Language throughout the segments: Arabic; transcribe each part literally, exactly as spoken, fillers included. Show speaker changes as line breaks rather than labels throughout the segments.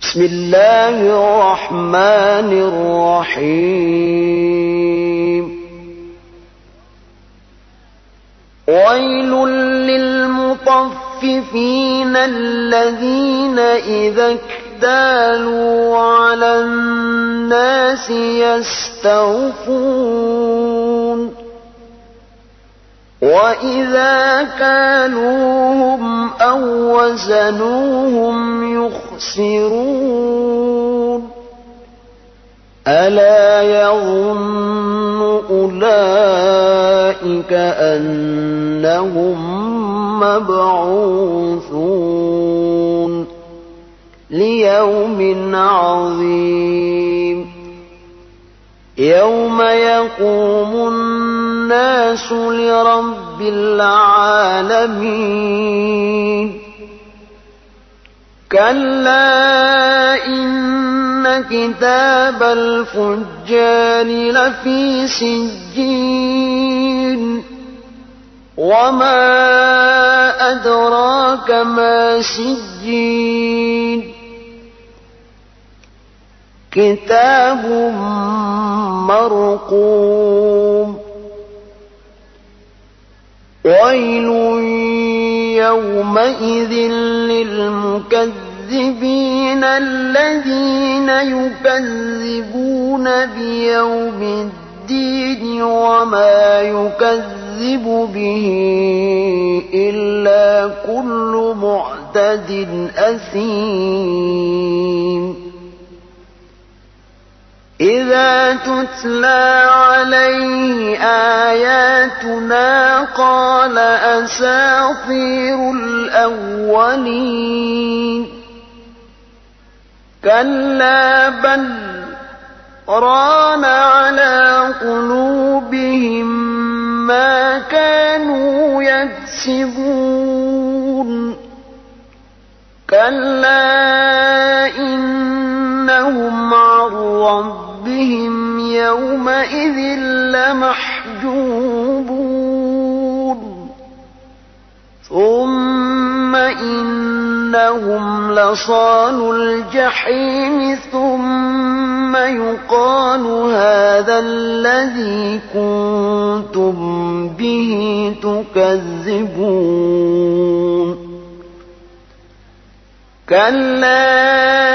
بسم الله الرحمن الرحيم ويل للمطففين الذين إذا اكتالوا على الناس يستوفون وإذا كالوهم أو وزنوهم يخسرون ألا يظن أولئك أنهم مبعوثون ليوم عظيم يوم يقوم الناس لرب العالمين كلا إن كتاب الفجار لفي سجين وما أدراك ما سجين كتاب مرقوم ويل يومئذ للمكذبين الذين يكذبون بيوم الدين وما يكذب به إلا كل معتد أثيم إذا تتلى عليه آياتنا قال أساطير الأولين كلا بل ران على قلوبهم ما كانوا يكسبون كلا إنهم عن ربهم يومئذ لمحجوبون ثم إنهم لصالو الجحيم ثم يقال هذا الذي كنتم به تكذبون كلا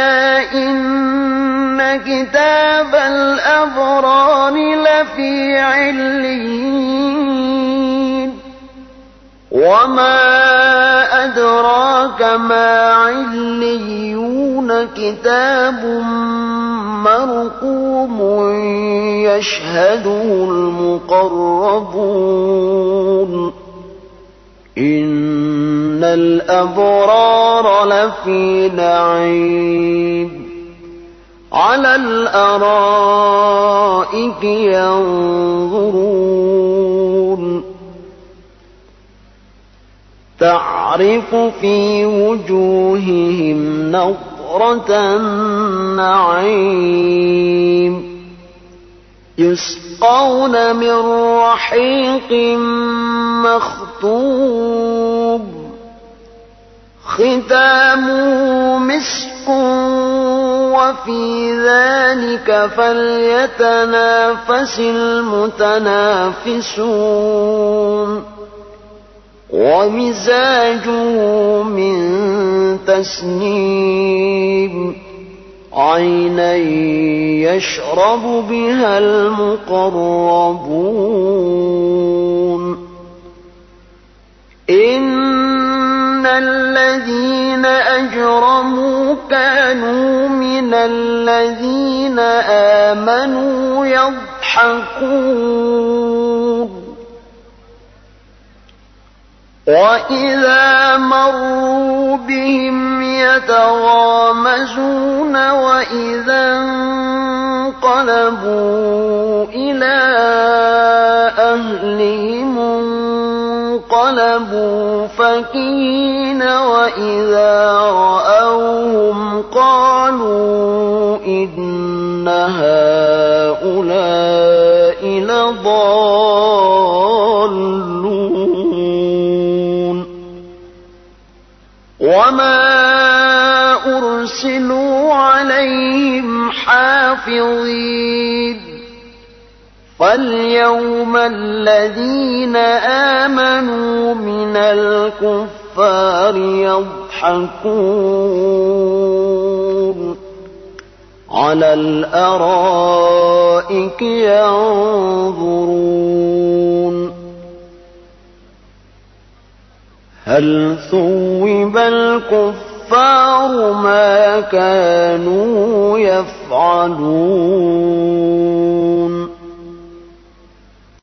إن كتاب الأبرار لفي عليين وما أدراك ما عليون كتاب مرقوم يشهده المقربون إن الأبرار لفي نعيم على الأرائك ينظرون تعرف في وجوههم نضرة النعيم يسقون من رحيق مختوم ختامه مسك وفي ذلك فليتنافس المتنافسون ومزاجه من تسنيم عينا يشرب بها المقربون إن الذين أجرموا كانوا من الذين آمنوا يضحكون وإذا مروا بهم يتغامزون وإذا انقلبوا إلى أهلهم انقلبوا فكهين وإذا رأوهم قالوا إن هؤلاء لضالون وما أرسلوا حافظين فاليوم الذين آمنوا من الكفار يضحكون على الأرائك ينظرون هل ثوب الكفار ما كانوا يفعلون